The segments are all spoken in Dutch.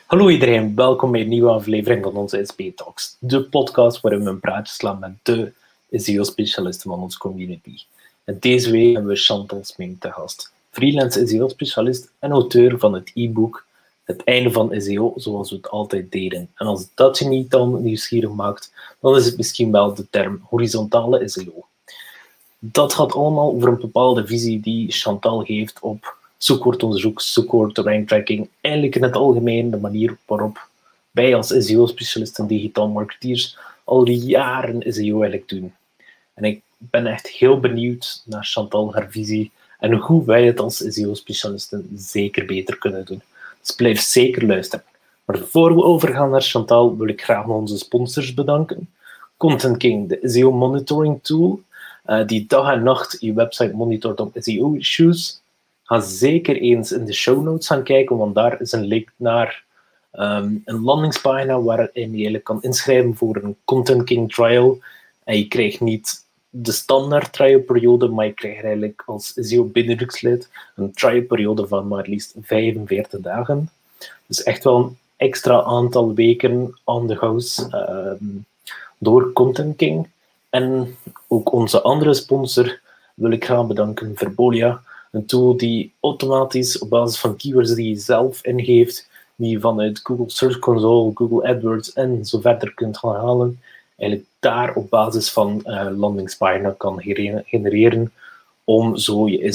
Hallo iedereen, welkom bij een nieuwe aflevering van onze SB Talks, de podcast waarin we een praatje slaan met de SEO-specialisten van onze community. En deze week hebben we Chantal Smink te gast, freelance SEO-specialist en auteur van het e-book Het einde van SEO zoals we het altijd deden. En als dat je niet dan nieuwsgierig maakt, dan is het misschien wel de term horizontale SEO. Dat gaat allemaal over een bepaalde visie die Chantal heeft op zoekwoordonderzoek, zoekwoord, ranktracking, eigenlijk in het algemeen de manier waarop wij als SEO-specialisten, digitaal marketeers, al jaren SEO eigenlijk doen. En ik ben echt heel benieuwd naar Chantal, haar visie en hoe wij het als SEO-specialisten zeker beter kunnen doen. Dus blijf zeker luisteren. Maar voor we overgaan naar Chantal, wil ik graag onze sponsors bedanken. Content King, de SEO monitoring tool, die dag en nacht je website monitort op SEO-issues. Ga zeker eens in de show notes gaan kijken, want daar is een link naar een landingspagina waarin je eigenlijk kan inschrijven voor een Content King trial. En je krijgt niet de standaard trialperiode, maar je krijgt eigenlijk als SEO Benelux-lid een trialperiode van maar liefst 45 dagen. Dus echt wel een extra aantal weken on the house door Content King. En ook onze andere sponsor wil ik graag bedanken, Verbolia. Een tool die automatisch op basis van keywords die je zelf ingeeft, die je vanuit Google Search Console, Google AdWords en zo verder kunt gaan halen, eigenlijk daar op basis van landingspagina kan genereren om zo je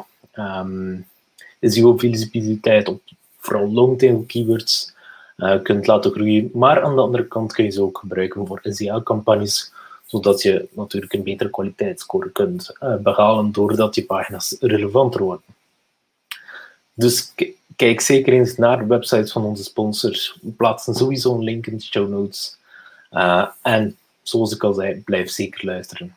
SEO-visibiliteit op vooral longtail keywords kunt laten groeien. Maar aan de andere kant kun je ze ook gebruiken voor SEO-campagnes, zodat je natuurlijk een betere kwaliteitsscore kunt behalen doordat je pagina's relevanter worden. Dus kijk zeker eens naar de websites van onze sponsors. We plaatsen sowieso een link in de show notes. En zoals ik al zei, blijf zeker luisteren.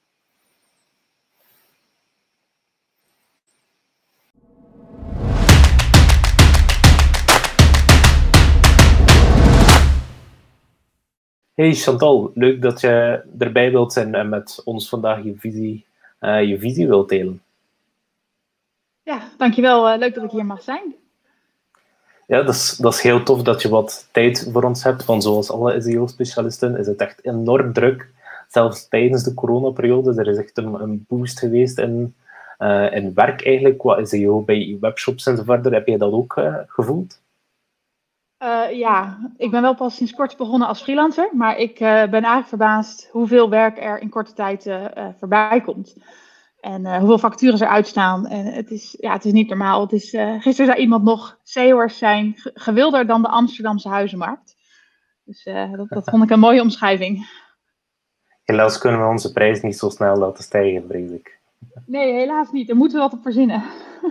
Hey Chantal, leuk dat je erbij wilt zijn en met ons vandaag je visie wilt delen. Ja, dankjewel. Leuk dat ik hier mag zijn. Ja, dat is heel tof dat je wat tijd voor ons hebt. Van zoals alle SEO-specialisten is het echt enorm druk. Zelfs tijdens de coronaperiode. Er is echt een boost geweest in werk eigenlijk, qua SEO bij webshops en zo verder. Heb jij dat ook gevoeld? Ja, ik ben wel pas sinds kort begonnen als freelancer, maar ik ben eigenlijk verbaasd hoeveel werk er in korte tijd voorbij komt. En hoeveel vacatures er uitstaan. En het is niet normaal. Gisteren zei iemand nog, SEO'ers zijn gewilder dan de Amsterdamse huizenmarkt. Dus dat vond ik een mooie omschrijving. Helaas kunnen we onze prijs niet zo snel laten stijgen, vrees ik. Nee, helaas niet. Daar moeten we wat op verzinnen.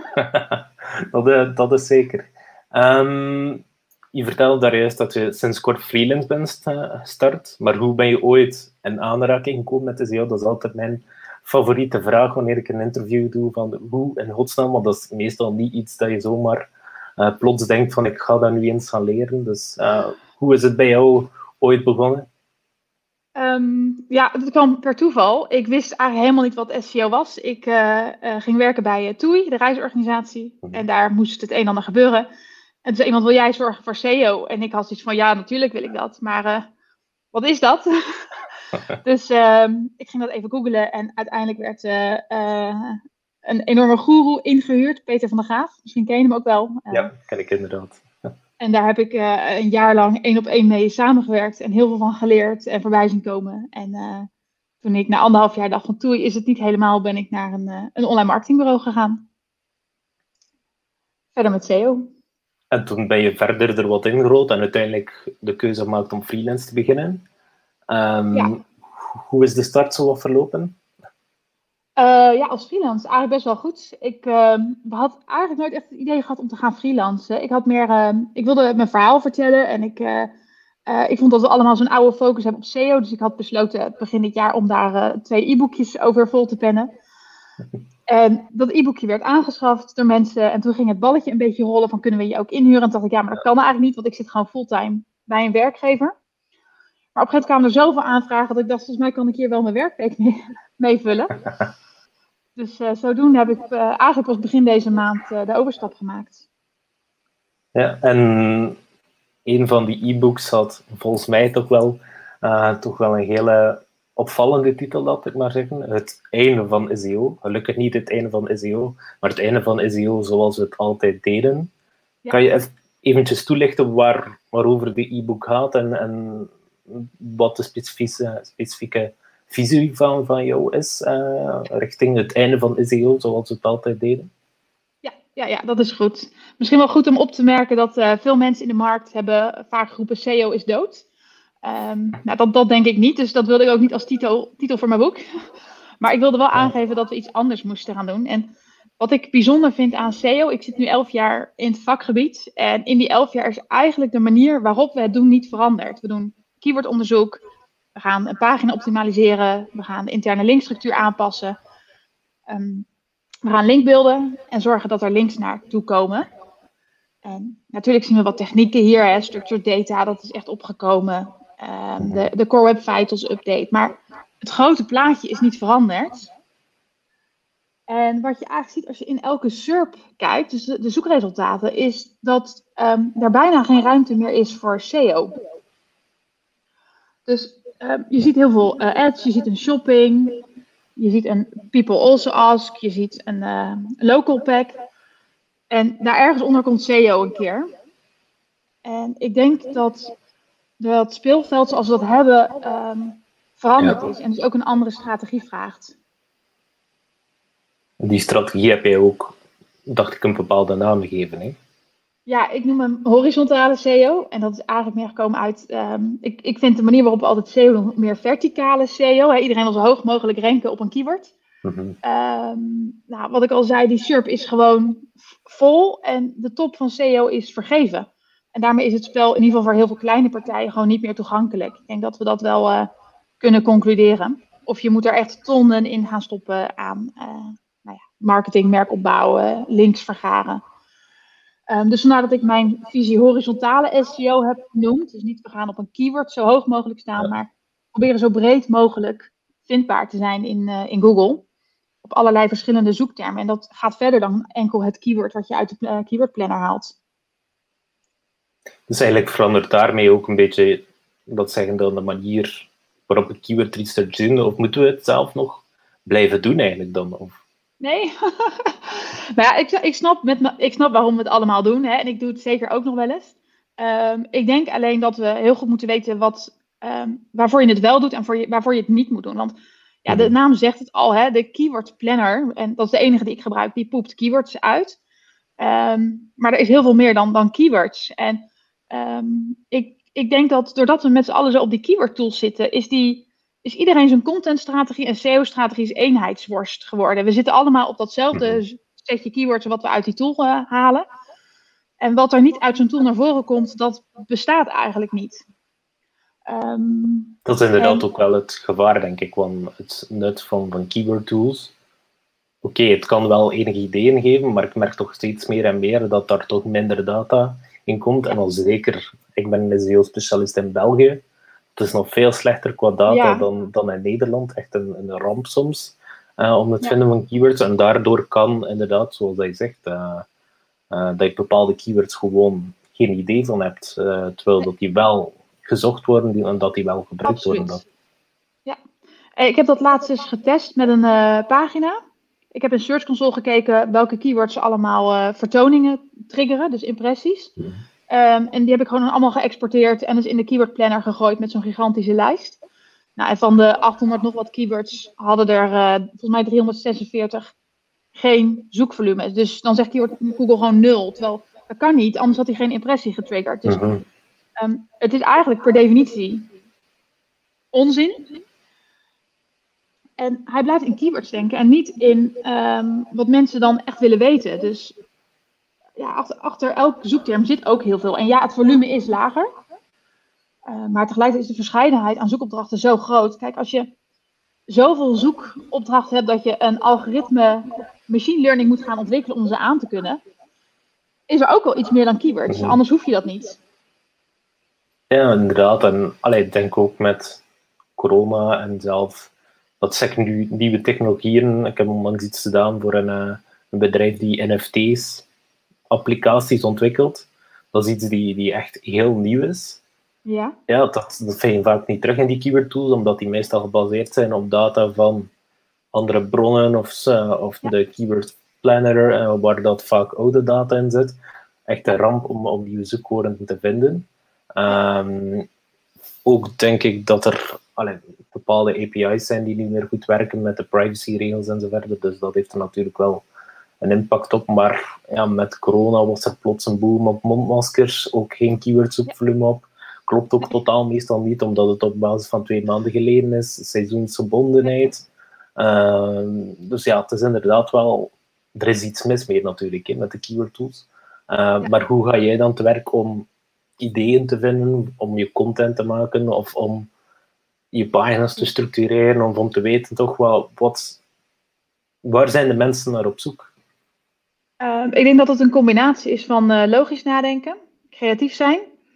Dat is zeker. Je vertelde daar juist dat je sinds kort freelance bent gestart, maar hoe ben je ooit in aanraking gekomen met SEO? Dat is altijd mijn favoriete vraag wanneer ik een interview doe, van hoe in godsnaam, want dat is meestal niet iets dat je zomaar plots denkt van ik ga dat nu eens gaan leren. Dus hoe is het bij jou ooit begonnen? Ja, dat kwam per toeval. Ik wist eigenlijk helemaal niet wat SEO was. Ik ging werken bij TUI, de reisorganisatie. En daar moest het een en ander gebeuren. En toen zei iemand, wil jij zorgen voor SEO? En ik had zoiets van, ja, natuurlijk wil ik dat. Maar wat is dat? Dus ik ging dat even googlen. En uiteindelijk werd een enorme goeroe ingehuurd. Peter van der Graaf. Misschien ken je hem ook wel. Ja, ken ik inderdaad. En daar heb ik een jaar lang 1-op-1 mee samengewerkt. En heel veel van geleerd en voorbij zien komen. En toen ik na 1,5 jaar dacht van TUI is het niet helemaal, ben ik naar een online marketingbureau gegaan. Verder met SEO. En toen ben je verder er wat ingerold en uiteindelijk de keuze gemaakt om freelance te beginnen. Ja. Hoe is de start zo wat verlopen? Ja, als freelance eigenlijk best wel goed. Ik had eigenlijk nooit echt het idee gehad om te gaan freelancen. Ik wilde mijn verhaal vertellen en ik vond dat we allemaal zo'n oude focus hebben op SEO. Dus ik had besloten begin dit jaar om daar 2 e-boekjes over vol te pennen. En dat e-boekje werd aangeschaft door mensen. En toen ging het balletje een beetje rollen van kunnen we je ook inhuren? En toen dacht ik, ja, maar dat kan eigenlijk niet, want ik zit gewoon fulltime bij een werkgever. Maar op een gegeven moment kwamen er zoveel aanvragen dat ik dacht, volgens mij kan ik hier wel mijn werkweek mee vullen. Dus zodoende heb ik eigenlijk pas begin deze maand de overstap gemaakt. Ja, en een van die e-books had volgens mij toch wel een hele opvallende titel, laat ik maar zeggen. Het einde van SEO. Gelukkig niet het einde van SEO, maar het einde van SEO zoals we het altijd deden. Ja. Kan je eventjes toelichten waarover de e-book gaat en wat de specifieke visie van jou is richting het einde van SEO zoals we het altijd deden? Ja, dat is goed. Misschien wel goed om op te merken dat veel mensen in de markt hebben vaak geroepen SEO is dood. Dat denk ik niet, dus dat wilde ik ook niet als titel voor mijn boek. Maar ik wilde wel aangeven dat we iets anders moesten gaan doen. En wat ik bijzonder vind aan SEO, ik zit nu 11 jaar in het vakgebied. En in die 11 jaar is eigenlijk de manier waarop we het doen niet veranderd. We doen keywordonderzoek, we gaan een pagina optimaliseren, we gaan de interne linkstructuur aanpassen. We gaan linkbeelden en zorgen dat er links naartoe komen. En natuurlijk zien we wat technieken hier, structured data, dat is echt opgekomen. De Core Web Vitals update. Maar het grote plaatje is niet veranderd. En wat je eigenlijk ziet als je in elke SERP kijkt, dus de zoekresultaten, is dat er bijna geen ruimte meer is voor SEO. Dus je ziet heel veel ads, je ziet een shopping, je ziet een people also ask, je ziet een local pack. En daar ergens onder komt SEO een keer. En ik denk dat het speelveld zoals we dat hebben veranderd is. En dus ook een andere strategie vraagt. Die strategie heb jij ook, dacht ik, een bepaalde naam gegeven, hè? Ja, ik noem hem horizontale SEO. En dat is eigenlijk meer gekomen uit... ik vind de manier waarop we altijd SEO doen meer verticale SEO. Hè? Iedereen wil zo hoog mogelijk ranken op een keyword. Wat ik al zei, die SERP is gewoon vol. En de top van SEO is vergeven. En daarmee is het spel in ieder geval voor heel veel kleine partijen gewoon niet meer toegankelijk. Ik denk dat we dat wel kunnen concluderen. Of je moet er echt tonnen in gaan stoppen aan marketing, merk opbouwen, links vergaren. Dus vandaar dat ik mijn visie horizontale SEO heb genoemd. Dus niet we gaan op een keyword zo hoog mogelijk staan, maar proberen zo breed mogelijk vindbaar te zijn in Google. Op allerlei verschillende zoektermen. En dat gaat verder dan enkel het keyword wat je uit de keyword planner haalt. Dus eigenlijk verandert daarmee ook een beetje, dat zeggen dan, de manier waarop een keyword research doen, of moeten we het zelf nog blijven doen eigenlijk dan? Of? Nee, maar ja, ik snap waarom we het allemaal doen. Hè? En ik doe het zeker ook nog wel eens. Ik denk alleen dat we heel goed moeten weten waarvoor je het wel doet en waarvoor je het niet moet doen. Want ja, de naam zegt het al, hè? De keyword planner, en dat is de enige die ik gebruik, die poept keywords uit. Maar er is heel veel meer dan keywords. En ik denk dat doordat we met z'n allen zo op die keyword tools zitten, is iedereen zijn contentstrategie en SEO-strategie is eenheidsworst geworden. We zitten allemaal op datzelfde setje keywords wat we uit die tool halen. En wat er niet uit zo'n tool naar voren komt, dat bestaat eigenlijk niet. Dat is inderdaad ook wel het gevaar, denk ik, van het nut van keyword tools. Oké, het kan wel enige ideeën geven, maar ik merk toch steeds meer en meer dat daar toch minder data in komt. En al zeker, ik ben een SEO-specialist in België. Het is nog veel slechter qua data dan in Nederland. Echt een ramp soms om het vinden van keywords. En daardoor kan inderdaad, zoals je zegt, dat je bepaalde keywords gewoon geen idee van hebt. Terwijl dat die wel gezocht worden en dat die wel gebruikt worden. Ja, ik heb dat laatst eens getest met een pagina. Ik heb in Search Console gekeken welke keywords allemaal vertoningen triggeren, dus impressies. En die heb ik gewoon allemaal geëxporteerd en dus in de keyword planner gegooid met zo'n gigantische lijst. Nou, en van de 800 nog wat keywords hadden er volgens mij 346 geen zoekvolume. Dus dan zegt keyword Google gewoon 0. Terwijl dat kan niet, anders had hij geen impressie getriggerd. Dus het is eigenlijk per definitie onzin. En hij blijft in keywords denken en niet in wat mensen dan echt willen weten. Dus ja, achter elk zoekterm zit ook heel veel. En ja, het volume is lager. Maar tegelijkertijd is de verscheidenheid aan zoekopdrachten zo groot. Kijk, als je zoveel zoekopdrachten hebt dat je een algoritme machine learning moet gaan ontwikkelen om ze aan te kunnen, is er ook wel iets meer dan keywords. Anders hoef je dat niet. Ja, inderdaad. En ik denk ook met corona en zelf dat zeker nu nieuwe technologieën. Ik heb onlangs iets gedaan voor een bedrijf die NFT's applicaties ontwikkelt. dat is iets die echt heel nieuw is. Ja. Ja, dat vind je vaak niet terug in die keyword tools, omdat die meestal gebaseerd zijn op data van andere bronnen of Ja. de keyword planner, waar dat vaak oude data in zit. Echt een ramp om nieuwe zoekwoorden te vinden. Ook denk ik dat er bepaalde API's zijn die niet meer goed werken met de privacyregels en zo verder. Dus dat heeft er natuurlijk wel een impact op. Maar ja, met corona was er plots een boom op mondmaskers. Ook geen keyword zoekvolume op. Klopt ook totaal meestal niet, omdat het op basis van 2 maanden geleden is. Seizoensgebondenheid. Dus ja, het is inderdaad wel... Er is iets mis mee natuurlijk, met de keyword tools. Maar hoe ga jij dan te werk om ideeën te vinden, om je content te maken of om je pagina's te structureren, om te weten toch wel waar zijn de mensen naar op zoek? Ik denk dat het een combinatie is van logisch nadenken, creatief zijn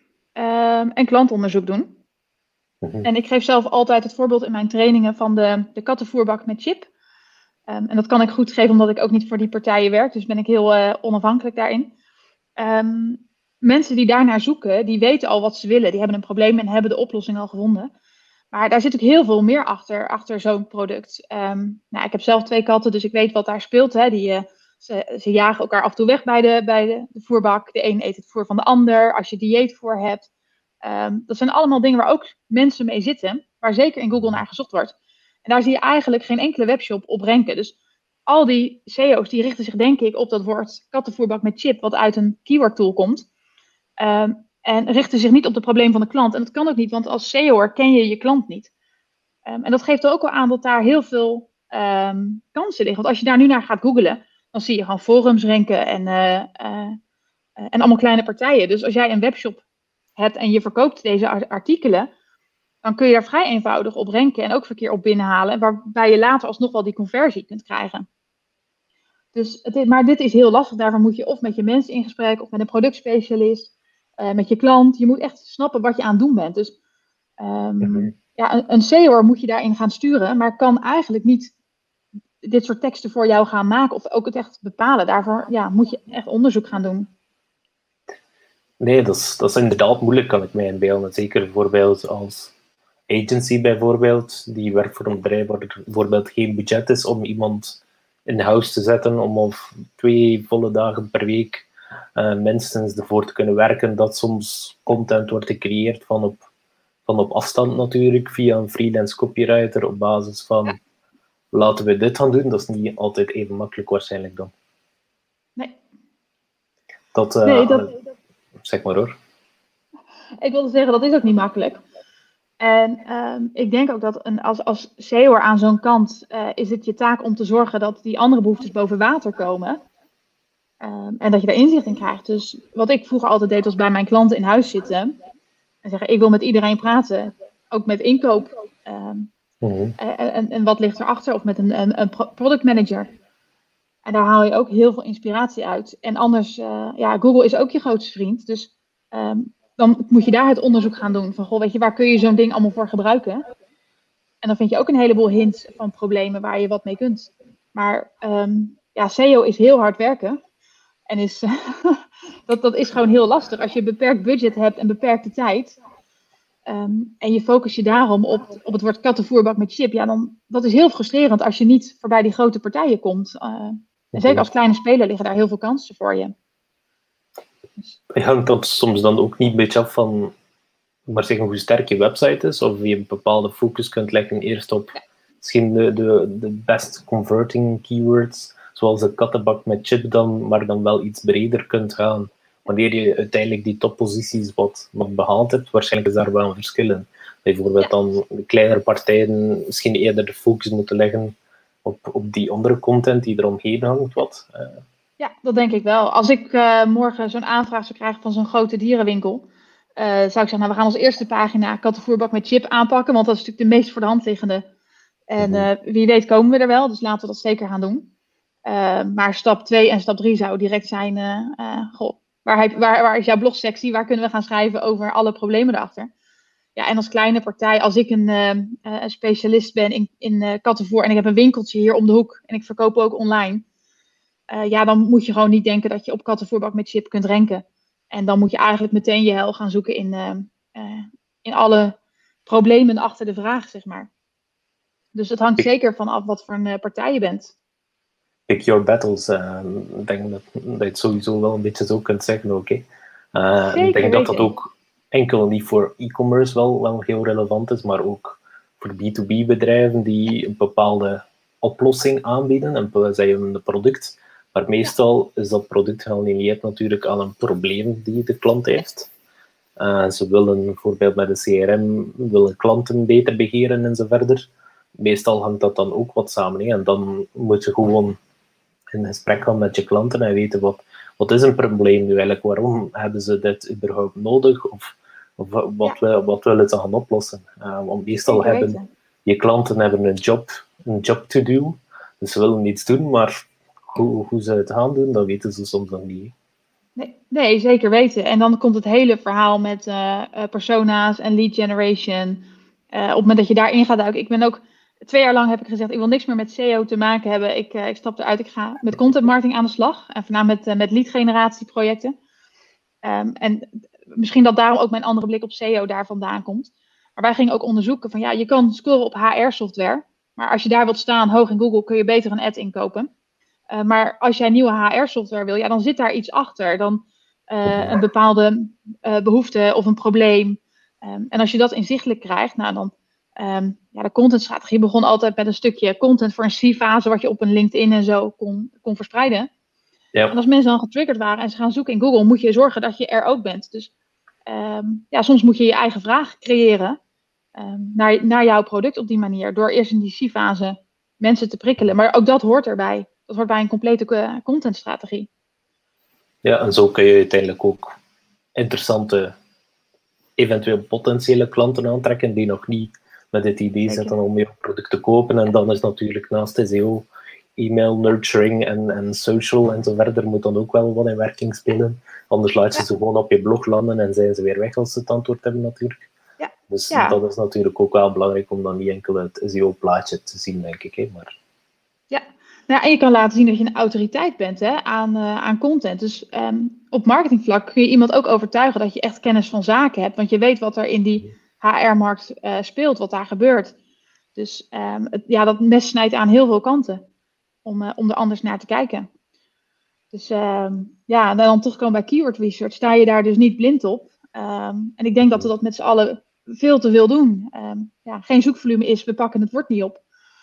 en klantonderzoek doen. En ik geef zelf altijd het voorbeeld in mijn trainingen van de kattenvoerbak met chip. En dat kan ik goed geven omdat ik ook niet voor die partijen werk, dus ben ik heel onafhankelijk daarin. Mensen die daarnaar zoeken, die weten al wat ze willen. Die hebben een probleem en hebben de oplossing al gevonden. Maar daar zit ook heel veel meer achter zo'n product. Ik heb zelf 2 katten, dus ik weet wat daar speelt. Hè. Ze jagen elkaar af en toe weg bij de voerbak. De een eet het voer van de ander. Als je dieetvoer hebt. Dat zijn allemaal dingen waar ook mensen mee zitten. Waar zeker in Google naar gezocht wordt. En daar zie je eigenlijk geen enkele webshop op ranken. Dus al die SEO's die richten zich denk ik op dat woord kattenvoerbak met chip. Wat uit een keyword tool komt. En richten zich niet op het probleem van de klant. En dat kan ook niet, want als SEO'er ken je je klant niet. En dat geeft er ook al aan dat daar heel veel kansen liggen. Want als je daar nu naar gaat googlen, dan zie je gewoon forums ranken en allemaal kleine partijen. Dus als jij een webshop hebt en je verkoopt deze artikelen, dan kun je daar vrij eenvoudig op ranken en ook verkeer op binnenhalen. Waarbij je later alsnog wel die conversie kunt krijgen. Maar dit is heel lastig. Daarvoor moet je of met je mensen in gesprek of met een productspecialist. Met je klant. Je moet echt snappen wat je aan het doen bent. Dus een SEO'er moet je daarin gaan sturen, maar kan eigenlijk niet dit soort teksten voor jou gaan maken of ook het echt bepalen. Daarvoor moet je echt onderzoek gaan doen. Nee, dat is inderdaad moeilijk, kan ik mij inbeelden. Zeker bijvoorbeeld als agency bijvoorbeeld, die werkt voor een bedrijf waar er bijvoorbeeld geen budget is om iemand in house te zetten, om of 2 volle dagen per week minstens ervoor te kunnen werken, dat soms content wordt gecreëerd van op afstand natuurlijk, via een freelance copywriter op basis van laten we dit gaan doen. Dat is niet altijd even makkelijk waarschijnlijk dan. Nee. Zeg maar hoor. Ik wilde zeggen, dat is ook niet makkelijk. En ik denk ook dat als SEO'er aan zo'n kant is het je taak om te zorgen dat die andere behoeftes boven water komen. En dat je daar inzicht in krijgt. Dus wat ik vroeger altijd deed, was bij mijn klanten in huis zitten. En zeggen, ik wil met iedereen praten. Ook met inkoop. En wat ligt erachter? Of met een product manager. En daar haal je ook heel veel inspiratie uit. En anders, Google is ook je grootste vriend. Dus dan moet je daar het onderzoek gaan doen. Van, goh, weet je, waar kun je zo'n ding allemaal voor gebruiken? En dan vind je ook een heleboel hints van problemen waar je wat mee kunt. Maar SEO is heel hard werken. En dat is gewoon heel lastig. Als je een beperkt budget hebt en beperkte tijd. En je focus je daarom op het woord kattenvoerbak met chip. Ja, dan dat is heel frustrerend als je niet voorbij die grote partijen komt. En zeker als kleine speler liggen daar heel veel kansen voor je. Hangt dat soms dan ook niet een beetje af van hoe sterk je website is? Of je een bepaalde focus kunt leggen eerst op misschien de best converting keywords, zoals de kattenbak met chip dan, maar dan wel iets breder kunt gaan. Wanneer je uiteindelijk die topposities wat behaald hebt, waarschijnlijk is daar wel een verschil in. Bijvoorbeeld dan de kleinere partijen misschien eerder de focus moeten leggen op die andere content die eromheen hangt. Ja, dat denk ik wel. Als ik morgen zo'n aanvraag zou krijgen van zo'n grote dierenwinkel, zou ik zeggen, we gaan als eerste pagina kattenvoerbak met chip aanpakken, want dat is natuurlijk de meest voor de hand liggende. En wie weet komen we er wel, dus laten we dat zeker gaan doen. Maar stap 2 en stap 3 zou direct zijn, waar is jouw blogsectie? Waar kunnen we gaan schrijven over alle problemen erachter? Ja, en als kleine partij, als ik een specialist ben in kattenvoer en ik heb een winkeltje hier om de hoek en ik verkoop ook online. Dan moet je gewoon niet denken dat je op kattenvoerbak met chip kunt ranken. En dan moet je eigenlijk meteen je hel gaan zoeken in alle problemen achter de vraag, zeg maar. Dus het hangt zeker van af wat voor een partij je bent. Pick your battles. Ik denk dat je het sowieso wel een beetje zo kunt zeggen ook. Ik denk dat dat ook enkel niet voor e-commerce wel heel relevant is, maar ook voor B2B bedrijven die een bepaalde oplossing aanbieden. En zij hebben een product, maar meestal is dat product gealineerd natuurlijk aan een probleem die de klant heeft. Ze willen bijvoorbeeld met een CRM willen klanten beter beheren en zo verder. Meestal hangt dat dan ook wat samen. En dan moet je gewoon in gesprek gaan met je klanten en weten wat is een probleem nu eigenlijk, waarom hebben ze dit überhaupt nodig of wat willen ze gaan oplossen. Want meestal hebben je klanten een job to do, dus ze willen iets doen, maar hoe ze het gaan doen, dat weten ze soms nog niet. Nee, zeker weten. En dan komt het hele verhaal met persona's en lead generation. Op het moment dat je daarin gaat duiken. Ik ben ook 2 jaar lang heb ik gezegd, ik wil niks meer met SEO te maken hebben. Ik stap eruit, ik ga met content marketing aan de slag. En voornamelijk met lead generatieprojecten. En misschien dat daarom ook mijn andere blik op SEO daar vandaan komt. Maar wij gingen ook onderzoeken van je kan scoren op HR-software. Maar als je daar wilt staan hoog in Google, kun je beter een ad inkopen. Maar als jij nieuwe HR-software wil, dan zit daar iets achter. Dan een bepaalde behoefte of een probleem. En als je dat inzichtelijk krijgt, dan de contentstrategie begon altijd met een stukje content voor een C-fase, wat je op een LinkedIn en zo kon verspreiden. Ja. En als mensen dan getriggerd waren en ze gaan zoeken in Google, moet je zorgen dat je er ook bent. Dus soms moet je je eigen vraag creëren naar jouw product op die manier. Door eerst in die C-fase mensen te prikkelen. Maar ook dat hoort erbij. Dat hoort bij een complete contentstrategie. Ja, en zo kun je uiteindelijk ook interessante, eventueel potentiële klanten aantrekken die nog niet met het idee zitten om je product te kopen. En dan is natuurlijk naast SEO, e-mail nurturing en social en zo verder moet dan ook wel wat in werking spelen. Anders laat je ze gewoon op je blog landen en zijn ze weer weg als ze het antwoord hebben natuurlijk. Ja. Dus dat is natuurlijk ook wel belangrijk om dan niet enkel het SEO-plaatje te zien, denk ik. Hè, maar... Ja, en je kan laten zien dat je een autoriteit bent aan content. Dus op marketingvlak kun je iemand ook overtuigen dat je echt kennis van zaken hebt. Want je weet wat er in die HR-markt speelt, wat daar gebeurt. Dus dat mes snijdt aan heel veel kanten om er anders naar te kijken. Dus dan terugkomen bij keyword research, sta je daar dus niet blind op. En ik denk dat we dat met z'n allen veel te veel doen. Geen zoekvolume is, we pakken het woord niet op.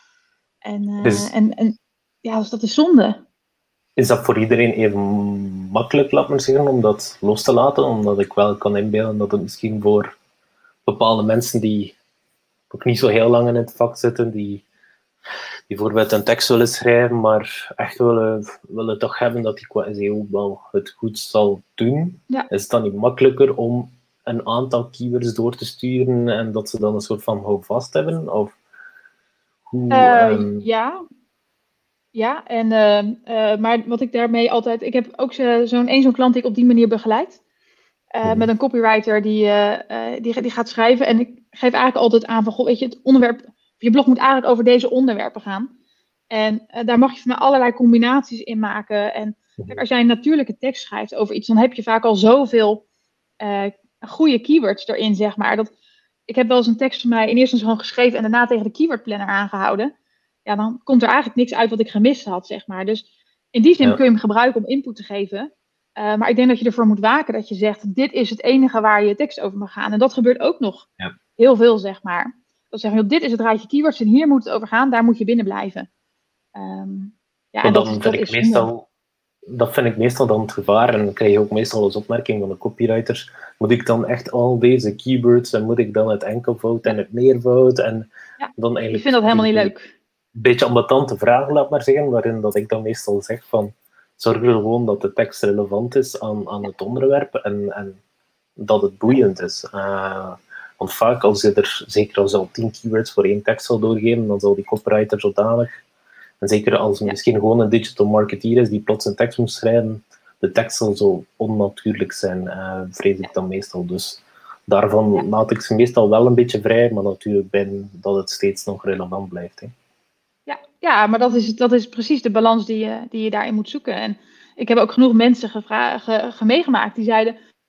Dus dat is zonde. Is dat voor iedereen even makkelijk, laat maar zeggen, om dat los te laten? Omdat ik wel kan inbeelden dat het misschien voor bepaalde mensen die ook niet zo heel lang in het vak zitten, die bijvoorbeeld een tekst willen schrijven, maar echt willen toch hebben dat die qua SEO wel het goed zal doen. Ja. Is het dan niet makkelijker om een aantal keywords door te sturen en dat ze dan een soort van houvast hebben? Of Ja, maar wat ik daarmee altijd... Ik heb ook zo'n klant die ik op die manier begeleid. Met een copywriter die gaat schrijven. En ik geef eigenlijk altijd aan van... weet je, het onderwerp... Je blog moet eigenlijk over deze onderwerpen gaan. En daar mag je van allerlei combinaties in maken. En kijk, als jij een natuurlijke tekst schrijft over iets... dan heb je vaak al zoveel goede keywords erin, zeg maar. Ik heb wel eens een tekst van mij in eerste instantie gewoon geschreven... en daarna tegen de keywordplanner aangehouden... Ja, dan komt er eigenlijk niks uit wat ik gemist had, zeg maar. Dus in die zin kun je hem gebruiken om input te geven. Maar ik denk dat je ervoor moet waken dat je zegt... dit is het enige waar je tekst over mag gaan. En dat gebeurt ook nog heel veel, zeg maar. Dat zeggen we, dit is het rijtje keywords en hier moet het over gaan. Daar moet je binnen blijven. Dat vind ik meestal dan het gevaar. En dan krijg je ook meestal als opmerking van de copywriters. Moet ik dan echt al deze keywords en moet ik dan het enkelvoud en het meervoud? En dan eigenlijk, ik vind dat helemaal niet leuk. Een beetje ambetante vraag, laat maar zeggen, waarin dat ik dan meestal zeg van zorg er gewoon dat de tekst relevant is aan het onderwerp en dat het boeiend is. Want vaak als je er, zeker als je al 10 keywords voor één tekst zal doorgeven, dan zal die copywriter zodanig, en zeker als het misschien gewoon een digital marketeer is die plots een tekst moet schrijven, de tekst zal zo onnatuurlijk zijn, vrees ik dan meestal. Dus daarvan laat ik ze meestal wel een beetje vrij, maar natuurlijk ben dat het steeds nog relevant blijft. Hè. Ja, maar dat is precies de balans die je daarin moet zoeken. En ik heb ook genoeg mensen meegemaakt die zeiden...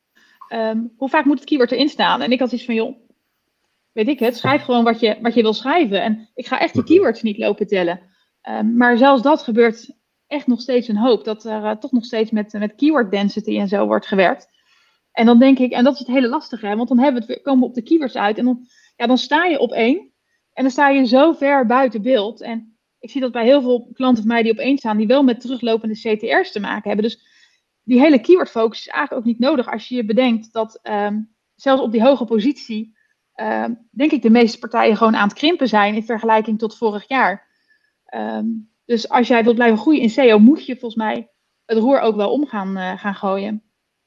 hoe vaak moet het keyword erin staan? En ik had iets van, joh, weet ik het, schrijf gewoon wat je wil schrijven. En ik ga echt die keywords niet lopen tellen. Maar zelfs dat gebeurt echt nog steeds een hoop. Dat er toch nog steeds met keyword density en zo wordt gewerkt. En dan denk ik, en dat is het hele lastige, hè, want dan komen we op de keywords uit. En dan sta je op 1. En dan sta je zo ver buiten beeld. En ik zie dat bij heel veel klanten van mij die op 1 staan, die wel met teruglopende CTR's te maken hebben. Dus die hele keyword focus is eigenlijk ook niet nodig als je je bedenkt dat zelfs op die hoge positie, denk ik, de meeste partijen gewoon aan het krimpen zijn in vergelijking tot vorig jaar. Dus als jij wilt blijven groeien in SEO, moet je volgens mij het roer ook wel om gaan gooien.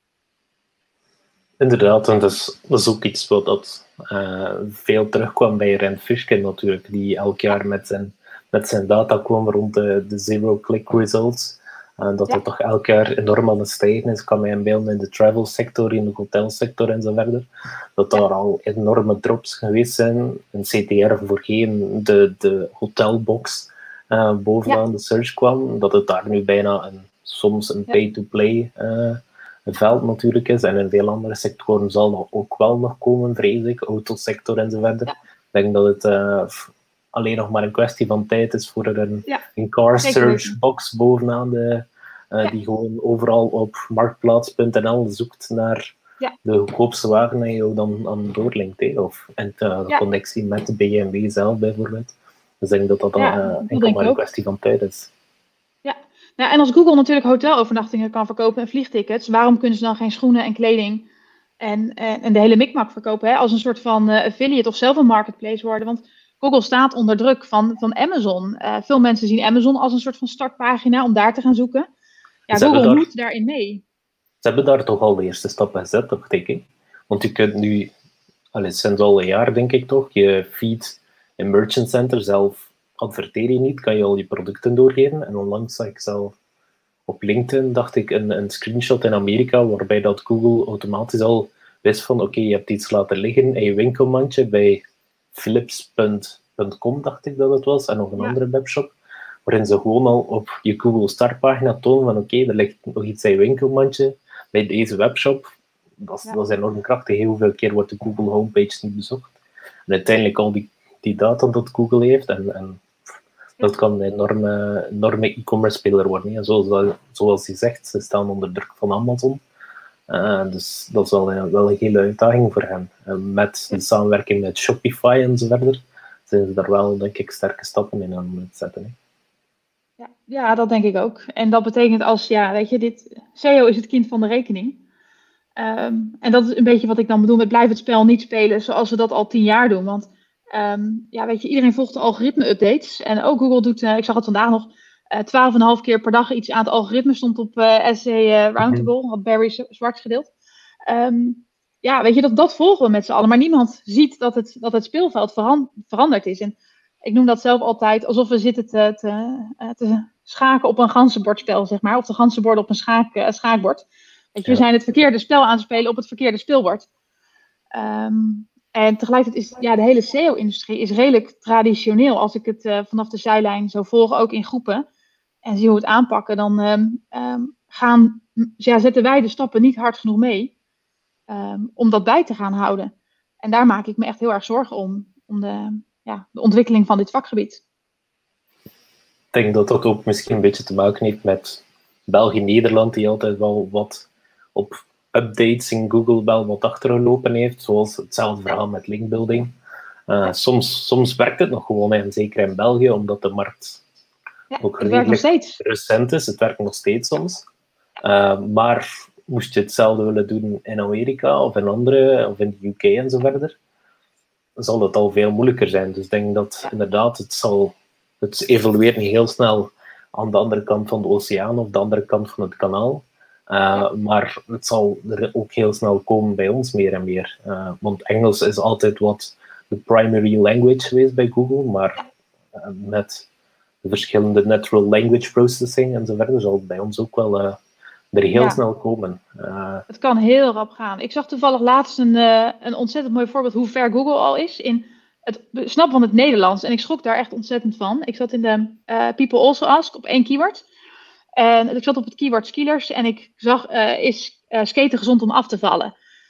Inderdaad, en dat is ook iets wat veel terugkwam bij Rand Fishkin natuurlijk, die elk jaar met zijn data kwam rond de zero-click results. En dat er toch elk jaar enorm aan het stijgen is. Kan mij inbeelden in de travel sector, in de hotelsector en zo verder. Dat daar al enorme drops geweest zijn. Een CTR voorheen de hotelbox bovenaan de search kwam. Dat het daar nu bijna soms een pay-to-play veld natuurlijk is. En in veel andere sectoren zal dat ook wel nog komen, vrees ik. Autosector en zo verder. Ik denk dat het alleen nog maar een kwestie van tijd is voor er een car search box bovenaan die gewoon overal op marktplaats.nl zoekt naar de goedkoopste wagen en je dan aan doorlinkt. Of de connectie met de BMW zelf bijvoorbeeld. Dus ik denk dat dat enkel maar een kwestie van tijd is. Ja, en als Google natuurlijk hotelovernachtingen kan verkopen en vliegtickets, waarom kunnen ze dan geen schoenen en kleding en de hele mikmak verkopen, hè? Als een soort van affiliate of zelf een marketplace worden? Want Google staat onder druk van Amazon. Veel mensen zien Amazon als een soort van startpagina om daar te gaan zoeken. Ja, Google moet daarin mee. Ze hebben daar toch al de eerste stappen gezet, dacht ik. Hè? Want je kunt nu, sinds al een jaar denk ik toch, je feed in Merchant Center zelf adverteer je niet, kan je al je producten doorgeven. En onlangs zag ik zelf op LinkedIn, dacht ik, een screenshot in Amerika, waarbij dat Google automatisch al wist van, oké, je hebt iets laten liggen in je winkelmandje bij philips.com, dacht ik dat het was, en nog een andere webshop, waarin ze gewoon al op je Google startpagina tonen van, oké, er ligt nog iets in je winkelmandje bij deze webshop. Dat is enorm krachtig. Heel veel keer wordt de Google homepage niet bezocht. En uiteindelijk al die data dat Google heeft, en dat kan een enorme e-commerce speler worden. Ja. Zoals je zegt, ze staan onder druk van Amazon. Dus dat is wel een hele uitdaging voor hen. Met de samenwerking met Shopify en zo verder, zijn ze daar wel, denk ik, sterke stappen in aan het zetten. Hè. Ja, dat denk ik ook. En dat betekent SEO is het kind van de rekening. En dat is een beetje wat ik dan bedoel met blijf het spel niet spelen zoals we dat al 10 jaar doen. Want iedereen volgt de algoritme-updates. En ook Google doet, ik zag het vandaag nog, 12,5 keer per dag iets aan het algoritme stond op SEO Roundtable, had Barry Schwartz gedeeld. Dat volgen we met z'n allen. Maar niemand ziet dat het speelveld veranderd is. En ik noem dat zelf altijd alsof we zitten te schaken op een ganzenbordspel, zeg maar. Of de ganzenborden op een schaakbord. We zijn het verkeerde spel aan het spelen op het verkeerde speelbord. En tegelijkertijd is de hele SEO-industrie is redelijk traditioneel. Als ik het vanaf de zijlijn zo volg, ook in groepen, en zie hoe we het aanpakken, dan zetten wij de stappen niet hard genoeg mee om dat bij te gaan houden. En daar maak ik me echt heel erg zorgen om de ontwikkeling van dit vakgebied. Ik denk dat dat ook misschien een beetje te maken heeft met België-Nederland, die altijd wel wat op updates in Google wel wat achtergelopen heeft, zoals hetzelfde verhaal met linkbuilding. Soms werkt het nog gewoon, en zeker in België, omdat de markt ook redelijk recent is. Het werkt nog steeds soms. Maar moest je hetzelfde willen doen in Amerika of in andere, of in de UK en zo verder, zal het al veel moeilijker zijn. Dus ik denk dat inderdaad het evolueert niet heel snel aan de andere kant van de oceaan of de andere kant van het kanaal. Maar het zal er ook heel snel komen bij ons meer en meer. Want Engels is altijd wat de primary language geweest bij Google, maar met de verschillende natural language processing en zo verder zal het bij ons ook wel er heel snel komen. Het kan heel rap gaan. Ik zag toevallig laatst een ontzettend mooi voorbeeld hoe ver Google al is in het snappen van het Nederlands. En ik schrok daar echt ontzettend van. Ik zat in de People Also Ask op 1 keyword. En ik zat op het keyword skiers en ik zag, is skaten gezond om af te vallen?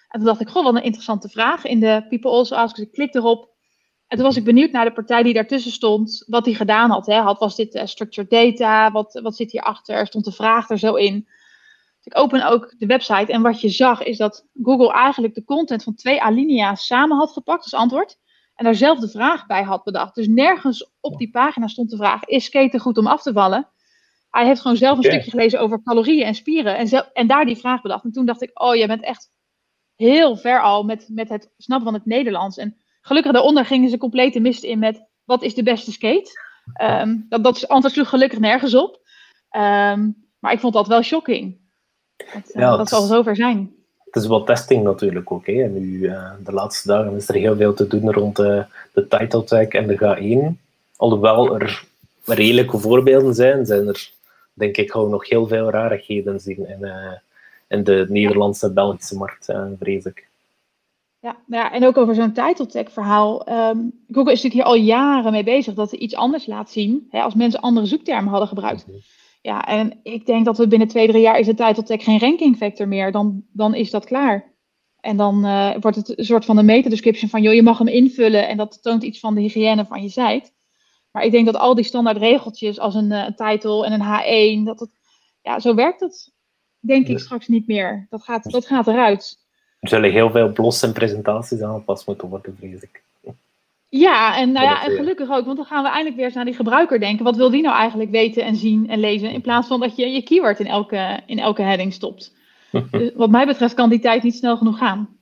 En toen dacht ik, goh, wat een interessante vraag in de People Also Ask. Dus ik klik erop. En toen was ik benieuwd naar de partij die daartussen stond, wat die gedaan had. Was dit structured data? Wat zit hierachter? Er stond de vraag er zo in. Dus ik open ook de website en wat je zag is dat Google eigenlijk de content van 2 alinea's samen had gepakt als antwoord. En daar zelf de vraag bij had bedacht. Dus nergens op die pagina stond de vraag, is skaten goed om af te vallen? Hij heeft gewoon zelf een stukje gelezen over calorieën en spieren. En daar die vraag bedacht. En toen dacht ik, oh, jij bent echt heel ver al met het snappen van het Nederlands. En gelukkig daaronder gingen ze compleet de mist in met, wat is de beste skate? Dat antwoord sloeg gelukkig nergens op. Maar ik vond dat wel shocking. Dat zal zover zijn. Het is wel testing natuurlijk ook. Hè. En nu, de laatste dagen is er heel veel te doen rond de title tag en de G1. Alhoewel er redelijke voorbeelden zijn er denk ik gewoon nog heel veel rarigheden zien in de Nederlandse, Belgische markt, vrees ik. Ja, en ook over zo'n title tag verhaal. Google is natuurlijk hier al jaren mee bezig dat ze iets anders laat zien. Als mensen andere zoektermen hadden gebruikt. Ja, en ik denk dat we binnen 2-3 jaar is de title tag geen ranking factor meer. Dan is dat klaar. En dan wordt het een soort van een meta-description van, joh, je mag hem invullen en dat toont iets van de hygiëne van je site. Maar ik denk dat al die standaard regeltjes als een title en een H1, zo werkt het denk ik straks niet meer. Dat gaat eruit. Er zullen heel veel blogs en presentaties aangepast moeten worden, vrees ik. Ja, en en gelukkig ook, want dan gaan we eindelijk weer eens naar die gebruiker denken. Wat wil die nou eigenlijk weten en zien en lezen, in plaats van dat je je keyword in elke heading stopt. Dus wat mij betreft kan die tijd niet snel genoeg gaan.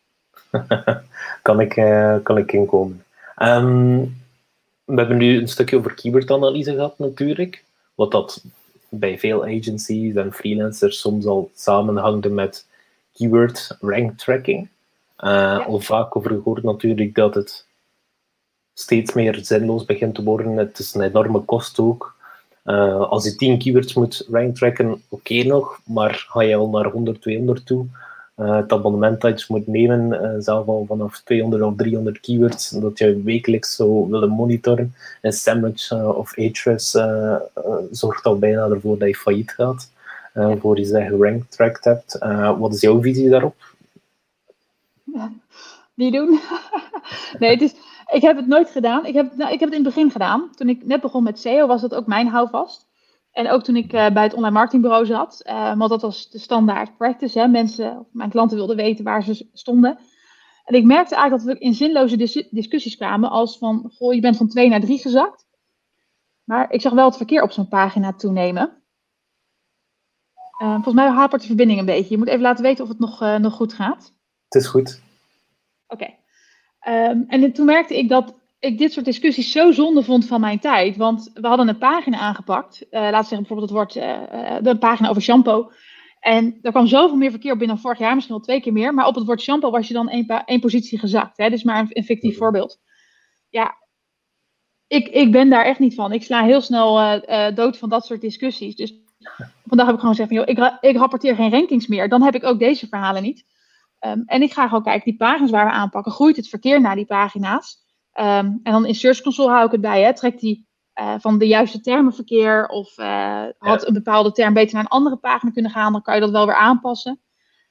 Kan ik inkomen. We hebben nu een stukje over keywordanalyse gehad natuurlijk, wat dat bij veel agencies en freelancers soms al samenhangt met keyword rank tracking. Al vaak over gehoord natuurlijk dat het steeds meer zinloos begint te worden. Het is een enorme kost ook. Als je 10 keywords moet rank tracken, oké nog, maar ga je al naar 100, 200 toe. Het abonnement dat je moet nemen, zelf al vanaf 200 of 300 keywords, dat je wekelijks zou willen monitoren. En SEMrush of Ahrefs zorgt al bijna ervoor dat je failliet gaat, voor je ze gerank tracked hebt. Wat is jouw visie daarop? Ja, niet doen. Nee, ik heb het nooit gedaan. Ik heb het in het begin gedaan. Toen ik net begon met SEO was dat ook mijn houvast. En ook toen ik bij het online marketingbureau zat. Want dat was de standaard practice. Mijn klanten wilden weten waar ze stonden. En ik merkte eigenlijk dat we in zinloze discussies kwamen. Als van, goh, je bent van 2 naar 3 gezakt. Maar ik zag wel het verkeer op zo'n pagina toenemen. Volgens mij hapert de verbinding een beetje. Je moet even laten weten of het nog goed gaat. Het is goed. Oké. En toen merkte ik dat ik dit soort discussies zo zonde vond van mijn tijd. Want we hadden een pagina aangepakt. Laten we zeggen bijvoorbeeld het wordt de pagina over shampoo. En er kwam zoveel meer verkeer op binnen vorig jaar, misschien wel 2 keer meer. Maar op het woord shampoo was je dan één positie gezakt. Dit is maar een fictief voorbeeld. Ja, ik ben daar echt niet van. Ik sla heel snel dood van dat soort discussies. Dus vandaag heb ik gewoon gezegd, van, joh, ik rapporteer geen rankings meer. Dan heb ik ook deze verhalen niet. En ik ga gewoon kijken, die pagina's waar we aanpakken, groeit het verkeer naar die pagina's? En dan in Search Console hou ik het bij. Trekt die van de juiste termen verkeer? Of had een bepaalde term beter naar een andere pagina kunnen gaan? Dan kan je dat wel weer aanpassen.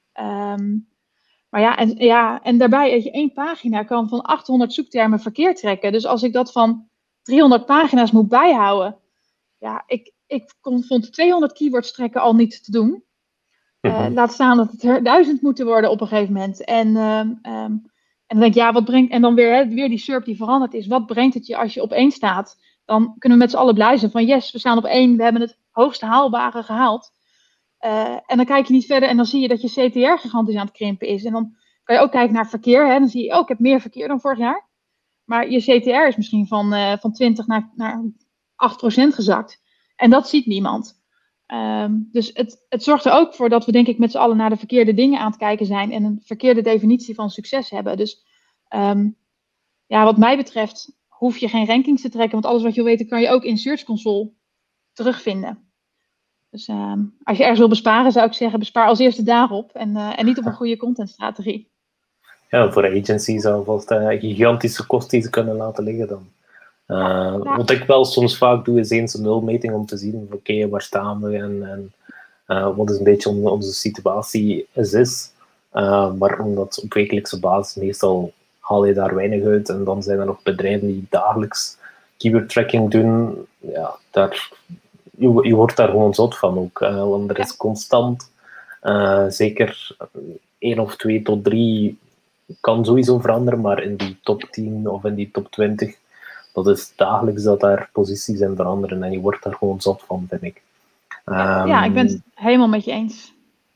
En daarbij, weet je, 1 pagina kan van 800 zoektermen verkeer trekken. Dus als ik dat van 300 pagina's moet bijhouden. Ja, ik vond 200 keywords trekken al niet te doen. Laat staan dat het er 1000 moeten worden op een gegeven moment. En dan denk ik, ja, wat brengt... En dan weer die SERP die veranderd is. Wat brengt het je als je op 1 staat? Dan kunnen we met z'n allen blij zijn van yes, we staan op 1. We hebben het hoogste haalbare gehaald. En dan kijk je niet verder en dan zie je dat je CTR gigantisch aan het krimpen is. En dan kan je ook kijken naar verkeer. Dan zie je, ik heb meer verkeer dan vorig jaar. Maar je CTR is misschien van 20 naar 8% gezakt. En dat ziet niemand. Dus het zorgt er ook voor dat we denk ik met z'n allen naar de verkeerde dingen aan het kijken zijn en een verkeerde definitie van succes hebben. Dus wat mij betreft hoef je geen rankings te trekken, want alles wat je wil weten kan je ook in Search Console terugvinden. Dus als je ergens wil besparen zou ik zeggen bespaar als eerste daarop en niet op een goede contentstrategie. Ja, voor agencies alvast gigantische kosten die ze kunnen laten liggen dan. Wat ik wel soms vaak doe, is eens een nulmeting om te zien, oké, waar staan we en wat is een beetje onze situatie is. Maar omdat op wekelijkse basis meestal haal je daar weinig uit. En dan zijn er nog bedrijven die dagelijks keyword tracking doen. Ja, je wordt daar gewoon zot van ook. Want er is constant, zeker 1 of 2 tot 3 kan sowieso veranderen, maar in die top 10 of in die top 20, dat is dagelijks dat daar posities in veranderen. En je wordt daar gewoon zot van, vind ik. Ja, ik ben het helemaal met je eens.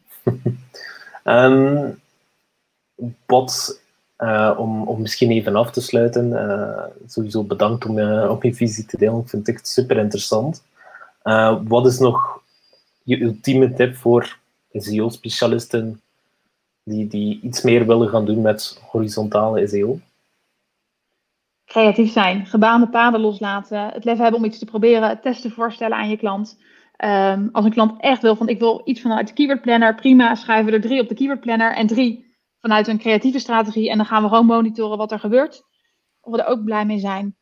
Om misschien even af te sluiten, sowieso bedankt om je visie te delen. Ik vind het echt super interessant. Wat is nog je ultieme tip voor SEO-specialisten die iets meer willen gaan doen met horizontale SEO? Creatief zijn, gebaande paden loslaten, het lef hebben om iets te proberen, het testen voorstellen aan je klant. Als een klant echt wil van ik wil iets vanuit de keyword planner, prima, schrijven we er 3 op de keyword planner en 3 vanuit een creatieve strategie en dan gaan we gewoon monitoren wat er gebeurt. Of we er ook blij mee zijn.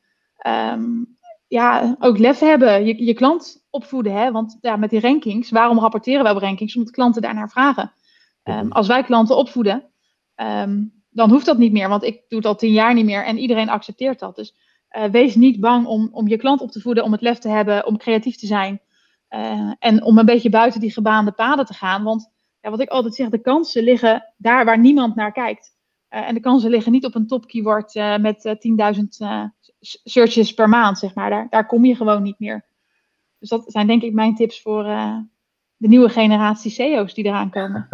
Ook lef hebben, je klant opvoeden. Hè? Want ja, met die rankings, waarom rapporteren we op rankings? Omdat klanten daarnaar vragen. Als wij klanten opvoeden, dan hoeft dat niet meer. Want ik doe het al 10 jaar niet meer en iedereen accepteert dat. Dus wees niet bang om je klant op te voeden, om het lef te hebben, om creatief te zijn. En om een beetje buiten die gebaande paden te gaan. Want ja, wat ik altijd zeg, de kansen liggen daar waar niemand naar kijkt. En de kansen liggen niet op een top keyword met 10.000 searches per maand, zeg maar. Daar kom je gewoon niet meer. Dus dat zijn denk ik mijn tips voor de nieuwe generatie SEO's die eraan komen.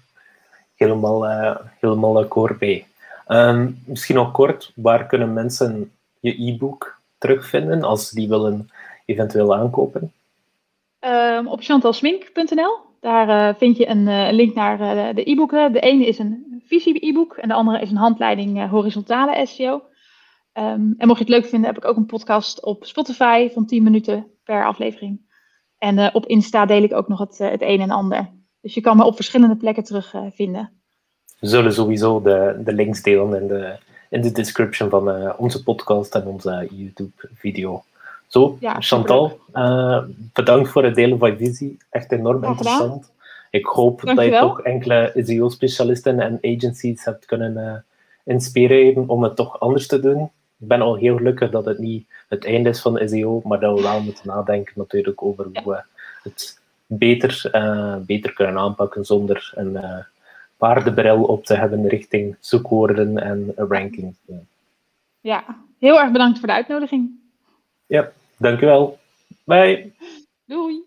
Helemaal akkoord bij. Misschien nog kort, waar kunnen mensen je e-book terugvinden als ze die willen eventueel aankopen? Op chantalsmink.nl. Daar vind je een link naar de e-boeken. De ene is een visie-e-book en de andere is een handleiding horizontale SEO. En mocht je het leuk vinden, heb ik ook een podcast op Spotify van 10 minuten per aflevering. En op Insta deel ik ook nog het een en ander. Dus je kan me op verschillende plekken terugvinden. We zullen sowieso de links delen in de description van onze podcast en onze YouTube-video. Zo, ja, Chantal, bedankt voor het delen van je visie. Echt enorm interessant. Ik hoop dat je toch enkele SEO-specialisten en agencies hebt kunnen inspireren om het toch anders te doen. Ik ben al heel gelukkig dat het niet het einde is van SEO, maar dat we wel moeten nadenken natuurlijk over hoe we het beter kunnen aanpakken zonder een waardebril op te hebben richting zoekwoorden en ranking. Ja, heel erg bedankt voor de uitnodiging. Ja, dankjewel. Bye. Doei.